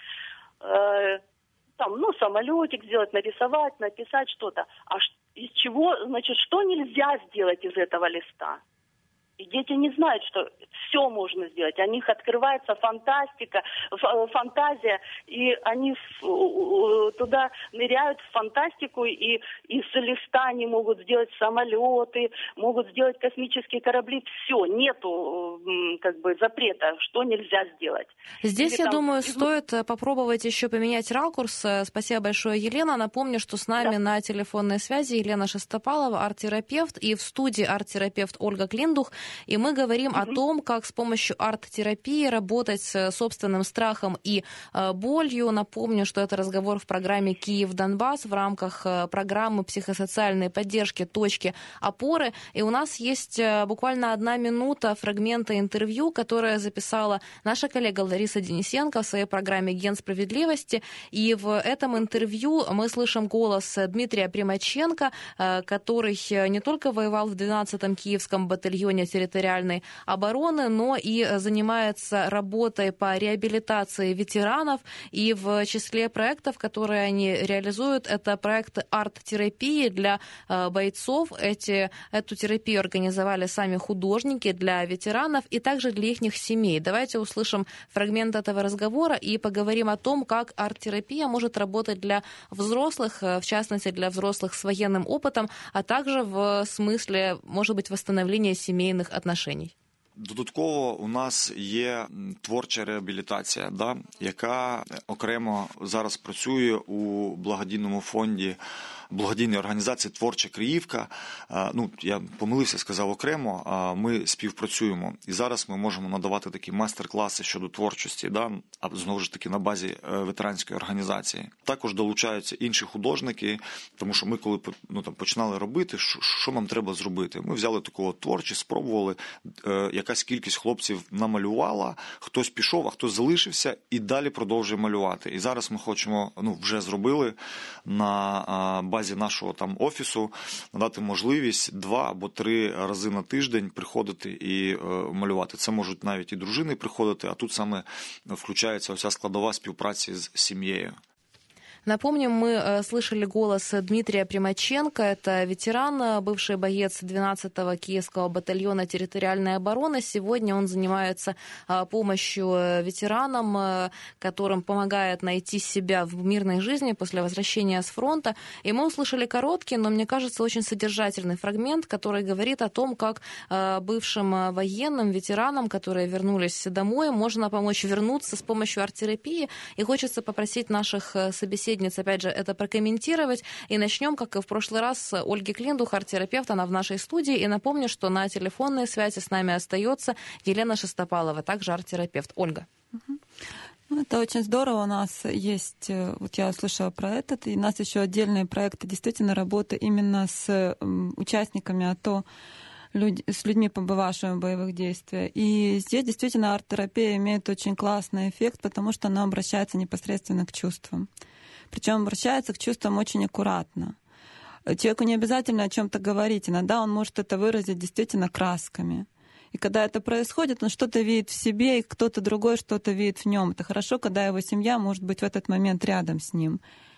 S6: Э, там, ну, самолетик сделать, нарисовать, написать что-то. А из чего, значит, что нельзя сделать из этого листа? И дети не знают, что все можно сделать. У них открывается фантастика, фантазия, и они туда ныряют в фантастику, и из листа они могут сделать самолеты, могут сделать космические корабли. Все, нету как бы запрета, что нельзя сделать.
S2: Здесь,
S6: Или
S2: я
S6: там...
S2: думаю, стоит попробовать еще поменять ракурс. Спасибо большое, Елена. Напомню, что с нами
S6: Да.
S2: на телефонной связи Елена Шестопалова, арт-терапевт, и в студии арт-терапевт Ольга Клиндух. И мы говорим mm-hmm. о том, как с помощью арт-терапии работать с собственным страхом и э, болью. Напомню, что это разговор в программе «Киев-Донбасс» в рамках э, программы психосоциальной поддержки «Точки опоры». И у нас есть э, буквально одна минута фрагмента интервью, которое записала наша коллега Лариса Денисенко в своей программе «Ген справедливости». И в этом интервью мы слышим голос Дмитрия Примаченко, э, который не только воевал в двенадцатом Киевском батальоне территориальной обороны, но и занимается работой по реабилитации ветеранов. И в числе проектов, которые они реализуют, это проекты арт-терапии для бойцов. Эти, эту терапию организовали сами художники для ветеранов и также для их семей. Давайте услышим фрагмент этого разговора и поговорим о том, как арт-терапия может работать для взрослых, в частности для взрослых с военным опытом, а также в смысле, может быть, восстановления семейных отношений.
S8: Додатково у нас є творча реабілітація, да, яка окремо зараз працює у благодійному фонді благодійної організації «Творча Криївка». Ну, я помилився, сказав окремо, ми співпрацюємо. І зараз ми можемо надавати такі майстер-класи щодо творчості, да, а знову ж таки на базі ветеранської організації. Також долучаються інші художники, тому що ми коли ну, там, починали робити, що, що нам треба зробити? Ми взяли таку творчість, спробували, якась кількість хлопців намалювала, хтось пішов, а хтось залишився і далі продовжує малювати. І зараз ми хочемо, ну, вже зробили на базі нашого там офісу надати можливість два або три рази на тиждень приходити і малювати. Це можуть навіть і дружини приходити, а тут саме включається оця складова співпраці з сім'єю.
S2: Напомним, мы слышали голос Дмитрия Примаченко. Это ветеран, бывший боец двенадцатого Киевского батальона территориальной обороны. Сегодня он занимается помощью ветеранам, которым помогает найти себя в мирной жизни после возвращения с фронта. И мы услышали короткий, но, мне кажется, очень содержательный фрагмент, который говорит о том, как бывшим военным, ветеранам, которые вернулись домой, можно помочь вернуться с помощью арт-терапии. И хочется попросить наших собеседников опять же, это прокомментировать. И начнем, как и в прошлый раз, с Ольги Клиндух, арт-терапевт, она в нашей студии. И напомню, что на телефонной связи с нами остается Елена Шестопалова, также арт-терапевт. Ольга.
S3: Ну, это очень здорово. У нас есть, вот я услышала про этот, и у нас еще отдельные проекты, действительно, работы именно с участниками АТО, люди, с людьми, побывавшими в боевых действиях. И здесь действительно арт-терапия имеет очень классный эффект, потому что она обращается непосредственно к чувствам. Причем обращается к чувствам очень аккуратно. Человеку не обязательно о чем-то говорить. Иногда он может это выразить действительно красками. И когда это происходит, он что-то видит в себе, и кто-то другой что-то видит в нем. Это хорошо, когда его семья может быть в этот момент рядом с ним.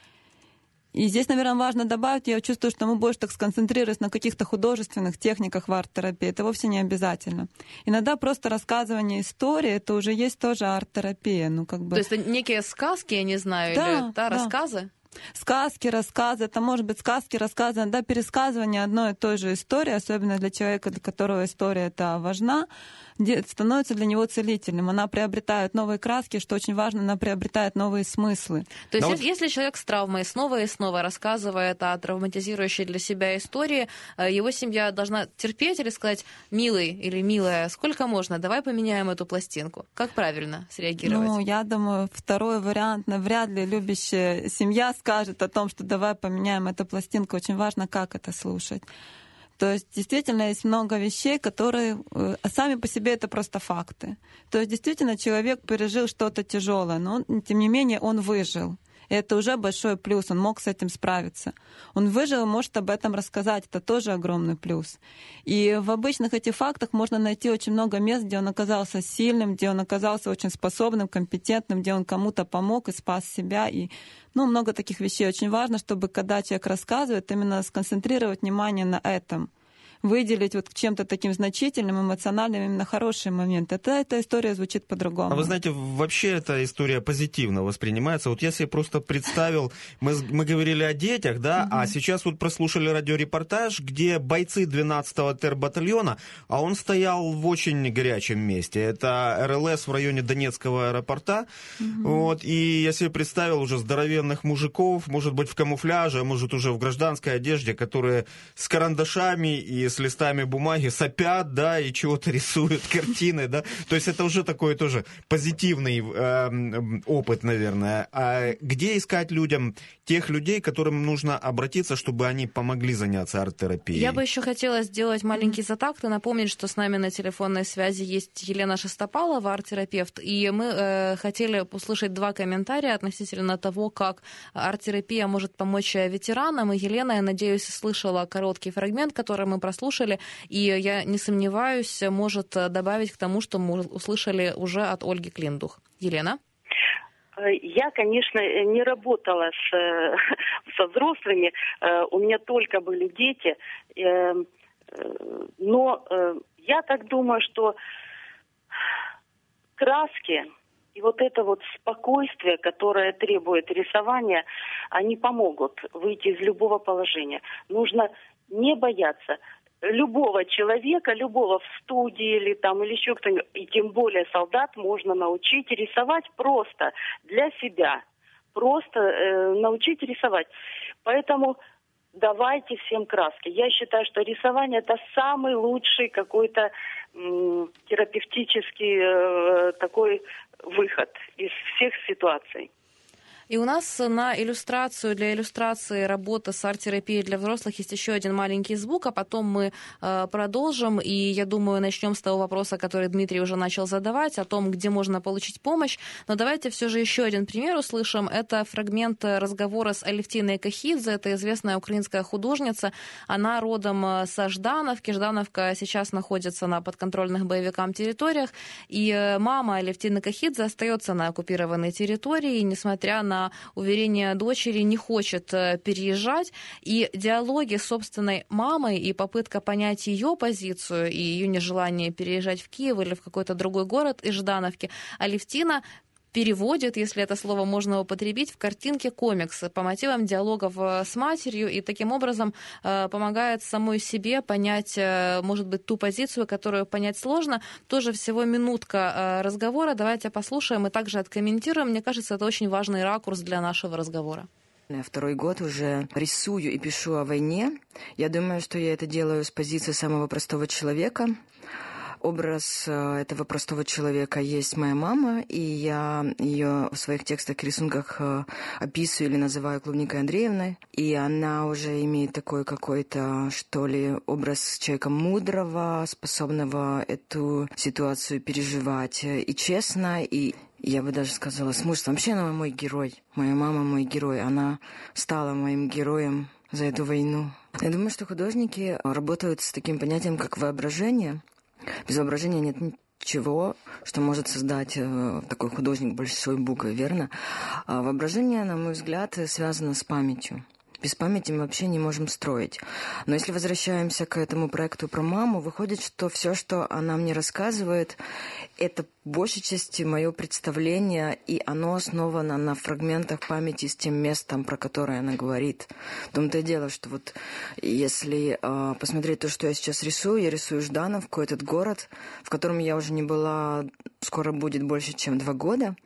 S3: И здесь, наверное, важно добавить, я чувствую, что мы больше так сконцентрируемся на каких-то художественных техниках в арт-терапии. Это вовсе не обязательно. Иногда просто рассказывание истории, это уже есть тоже арт-терапия. Ну, как бы...
S2: То есть это некие сказки, я не знаю,
S3: да,
S2: или да,
S3: да.
S2: рассказы?
S3: Сказки, рассказы, это может быть сказки, рассказы, иногда пересказывание одной и той же истории, особенно для человека, для которого история эта важна, становится для него целительным. Она приобретает новые краски, что очень важно, она приобретает новые смыслы.
S2: То есть
S1: Но
S2: если,
S1: вот...
S2: если человек с травмой снова и снова рассказывает о травматизирующей для себя истории, его семья должна терпеть или сказать: милый или милая, сколько можно, давай поменяем эту пластинку. Как правильно среагировать?
S3: Ну, я думаю, второй вариант, вряд ли любящая семья скажет о том, что давай поменяем эту пластинку. Очень важно, как это слушать. То есть действительно есть много вещей, которые а сами по себе это просто факты. То есть действительно человек пережил что-то тяжелое, но он, тем не менее он выжил. И это уже большой плюс, он мог с этим справиться. Он выжил и может об этом рассказать, это тоже огромный плюс. И в обычных этих фактах можно найти очень много мест, где он оказался сильным, где он оказался очень способным, компетентным, где он кому-то помог и спас себя. И, ну, много таких вещей. Очень важно, чтобы когда человек рассказывает, именно сконцентрировать внимание на этом. Выделить вот чем-то таким значительным, эмоциональным именно хороший момент. Это эта история звучит по-другому.
S1: А вы знаете, вообще эта история позитивно воспринимается. Вот я себе просто представил, мы, мы говорили о детях, да, угу. А сейчас вот прослушали радиорепортаж, где бойцы двенадцатого тербатальона, а он стоял в очень горячем месте. Это эр эл эс в районе Донецкого аэропорта. Угу. Вот, и я себе представил уже здоровенных мужиков, может быть, в камуфляже, а может, уже в гражданской одежде, которые с карандашами и с листами бумаги сопят, да, и чего-то рисуют, картины, да. То есть это уже такой тоже позитивный э, опыт, наверное. А где искать людям, тех людей, к которым нужно обратиться, чтобы они помогли заняться арт-терапией?
S2: Я бы еще хотела сделать маленький затакт и напомнить, что с нами на телефонной связи есть Елена Шестопалова, арт-терапевт, и мы э, хотели услышать два комментария относительно того, как арт-терапия может помочь ветеранам. И Елена, я надеюсь, слышала короткий фрагмент, который мы прослушали, и я не сомневаюсь, может добавить к тому, что мы услышали уже от Ольги Клиндух. Елена?
S6: Я, конечно, не работала с, со взрослыми, у меня только были дети, но я так думаю, что краски и вот это вот спокойствие, которое требует рисования, они помогут выйти из любого положения. Нужно не бояться любого человека, любого в студии или там или еще кто-нибудь, и тем более солдат можно научить рисовать просто для себя, просто э, научить рисовать. Поэтому давайте всем краски. Я считаю, что рисование это самый лучший какой-то м, терапевтический э, такой выход из всех ситуаций.
S2: И у нас на иллюстрацию, для иллюстрации работы с арт-терапией для взрослых есть еще один маленький звук, а потом мы э, продолжим. И я думаю, начнем с того вопроса, который Дмитрий уже начал задавать, о том, где можно получить помощь. Но давайте все же еще один пример услышим. Это фрагмент разговора с Алевтиной Кахидзе. Это известная украинская художница. Она родом со Ждановки. Ждановка сейчас находится на подконтрольных боевикам территориях. И мама Алевтины Кахидзе остается на оккупированной территории, несмотря на на уверение дочери, не хочет переезжать. И диалоги с собственной мамой и попытка понять ее позицию и ее нежелание переезжать в Киев или в какой-то другой город из Ждановки Алевтина переводит, если это слово можно употребить, в картинке комиксы по мотивам диалогов с матерью и таким образом помогает самой себе понять, может быть, ту позицию, которую понять сложно. Тоже всего минутка разговора. Давайте послушаем и также откомментируем. Мне кажется, это очень важный ракурс для нашего разговора.
S9: Я второй год уже рисую и пишу о войне. Я думаю, что я это делаю с позиции самого простого человека. Образ этого простого человека есть моя мама, и я ее в своих текстах и рисунках описываю или называю Клубникой Андреевной. И она уже имеет такой какой-то, что ли, образ человека мудрого, способного эту ситуацию переживать и честно, и я бы даже сказала с мужеством. Вообще она мой герой. Моя мама мой герой. Она стала моим героем за эту войну. Я думаю, что художники работают с таким понятием, как воображение. Без воображения нет ничего, что может создать э, такой художник большой буквы, верно? А воображение, на мой взгляд, связано с памятью. Без памяти мы вообще не можем строить. Но если возвращаемся к этому проекту про маму, выходит, что все, что она мне рассказывает, это в большей части мое представление, и оно основано на фрагментах памяти с тем местом, про которое она говорит. В том-то и дело, что вот если э, посмотреть то, что я сейчас рисую, я рисую Ждановку, этот город, в котором я уже не была, скоро будет больше, чем два года.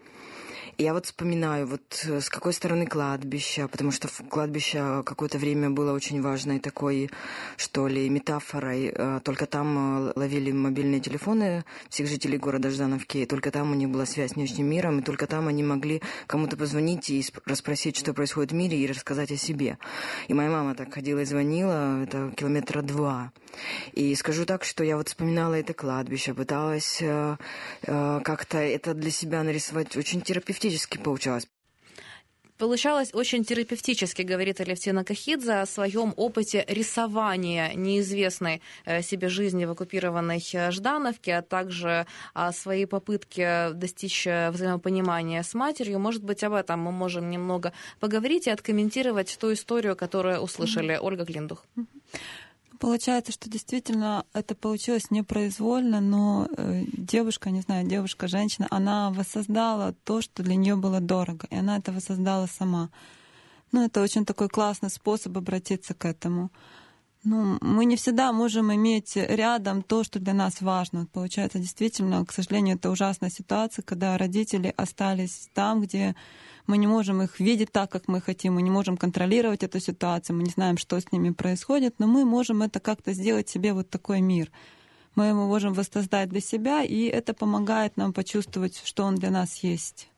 S9: И я вот вспоминаю, вот с какой стороны кладбища, потому что кладбище какое-то время было очень важной такой, что ли, метафорой. Только там ловили мобильные телефоны всех жителей города Ждановки, и только там у них была связь с внешним миром, и только там они могли кому-то позвонить и расспросить, что происходит в мире, и рассказать о себе. И моя мама так ходила и звонила, это километра два. И скажу так, что я вот вспоминала это кладбище, пыталась э, э, как-то это для себя нарисовать, очень терапевтически получалось.
S2: Получалось очень терапевтически, говорит Алевтина Кахидзе о своем опыте рисования неизвестной себе жизни в оккупированной Ждановке, а также о своей попытке достичь взаимопонимания с матерью. Может быть, об этом мы можем немного поговорить и откомментировать ту историю, которую услышали. Mm-hmm. Ольга Клиндух. Mm-hmm.
S3: Получается, что действительно это получилось непроизвольно, но девушка, не знаю, девушка, женщина, она воссоздала то, что для нее было дорого, и она это воссоздала сама. Ну, это очень такой классный способ обратиться к этому. Ну, мы не всегда можем иметь рядом то, что для нас важно. Получается, действительно, к сожалению, это ужасная ситуация, когда родители остались там, где мы не можем их видеть так, как мы хотим, мы не можем контролировать эту ситуацию, мы не знаем, что с ними происходит, но мы можем это как-то сделать себе вот такой мир. Мы его можем воссоздать для себя, и это помогает нам почувствовать, что он для нас есть.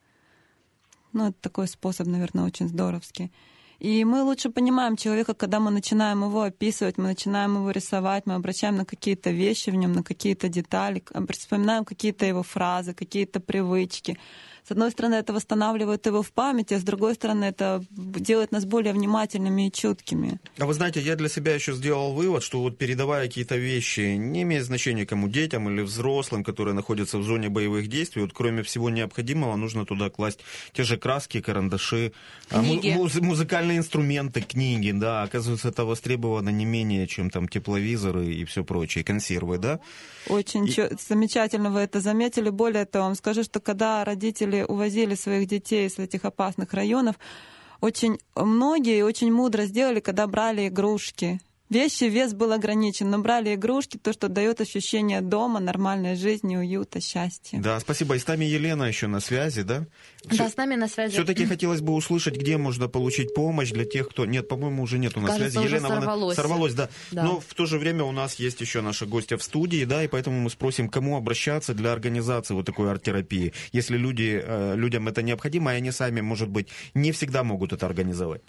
S3: Ну, это такой способ, наверное, очень здоровский. И мы лучше понимаем человека, когда мы начинаем его описывать, мы начинаем его рисовать, мы обращаем на какие-то вещи в нем, на какие-то детали, вспоминаем какие-то его фразы, какие-то привычки. С одной стороны, это восстанавливает его в памяти, а с другой стороны, это делает нас более внимательными и чуткими.
S1: А вы знаете, я для себя еще сделал вывод, что вот передавая какие-то вещи, не имеет значения кому, детям или взрослым, которые находятся в зоне боевых действий, вот кроме всего необходимого, нужно туда класть те же краски, карандаши,
S2: книги.
S1: Муз- музыкальные инструменты, книги, да, оказывается, это востребовано не менее, чем там тепловизоры и все прочее, консервы, да?
S3: Очень и... чё- замечательно вы это заметили. Более того, вам скажу, что когда родители увозили своих детей из этих опасных районов, очень многие очень мудро сделали, когда брали игрушки, вещи, вес был ограничен, но брали игрушки, то, что дает ощущение дома, нормальной жизни, уюта, счастья.
S1: Да, спасибо. И с нами Елена еще на связи, да?
S2: Да, с нами на связи.
S1: Все-таки хотелось бы услышать, где можно получить помощь для тех, кто... Нет, по-моему, уже нету на
S2: Кажется,
S1: связи.
S2: уже
S1: Елена,
S2: сорвалось.
S1: Сорвалось, да.
S2: Да.
S1: Но в то же время у нас есть еще наши гости в студии, да, и поэтому мы спросим, кому обращаться для организации вот такой арт-терапии, если люди, людям это необходимо, и они сами, может быть, не всегда могут это организовать.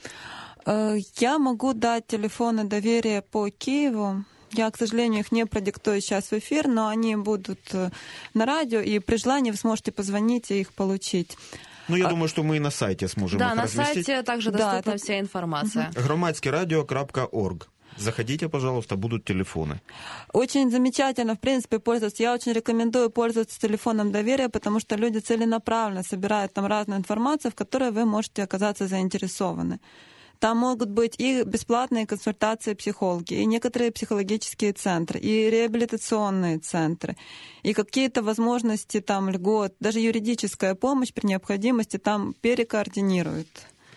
S3: Угу. Я могу дать телефоны доверия по Киеву. Я, к сожалению, их не продиктую сейчас в эфир, но они будут на радио, и при желании вы сможете позвонить и их получить.
S1: Ну, я
S3: а...
S1: думаю, что мы и на сайте сможем
S2: да,
S1: их
S2: на
S1: разместить.
S2: сайте также доступна
S3: да, это...
S2: вся информация.
S1: громадский радио точка орг. Заходите, пожалуйста, будут телефоны.
S3: Очень замечательно, в принципе, пользоваться. Я очень рекомендую пользоваться телефоном доверия, потому что люди целенаправленно собирают там разную информацию, в которой вы можете оказаться заинтересованы. Там могут быть и бесплатные консультации психологи, и некоторые психологические центры, и реабилитационные центры, и какие-то возможности там льгот, даже юридическая помощь при необходимости там перекоординируют.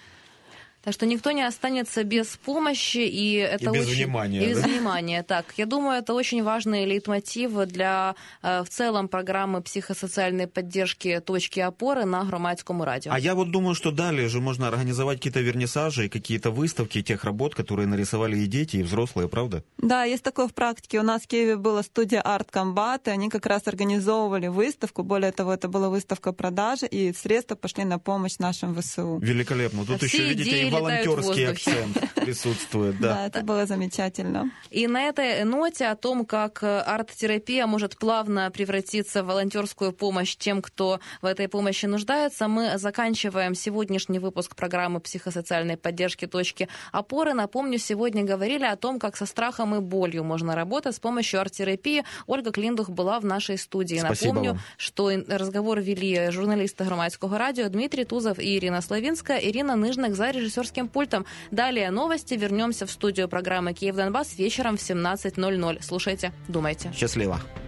S2: Так что никто не останется без помощи, и это
S1: и без
S2: очень...
S1: внимания.
S2: И без
S1: да?
S2: внимания, так. Я думаю, это очень важный лейтмотив для в целом программы психосоциальной поддержки «Точки опоры» на Громадскому радио.
S1: А я вот думаю, что далее же можно организовать какие-то вернисажи и какие-то выставки тех работ, которые нарисовали и дети, и взрослые, правда?
S3: Да, есть такое в практике. У нас в Киеве была студия «Арт Комбат», и они как раз организовывали выставку. Более того, это была выставка продажи, и средства пошли на помощь нашим ВСУ.
S1: Великолепно. Тут
S2: а
S1: еще, видите, и волонтерский акцент присутствует. Да.
S3: Да, это было замечательно.
S2: И на этой ноте о том, как арт-терапия может плавно превратиться в волонтерскую помощь тем, кто в этой помощи нуждается, мы заканчиваем сегодняшний выпуск программы психосоциальной поддержки «Точки опоры». Напомню, сегодня говорили о том, как со страхом и болью можно работать с помощью арт-терапии. Ольга Клиндух была в нашей студии.
S1: Спасибо
S2: Напомню,
S1: вам.
S2: что разговор вели журналисты Громадского радио Дмитрий Тузов и Ирина Славинская, Ирина Ныжник за режиссерским пультом. Далее новости. Вернемся в студию программы «Киев Донбасс» вечером в семнадцать ноль ноль. Слушайте, думайте.
S1: Счастливо.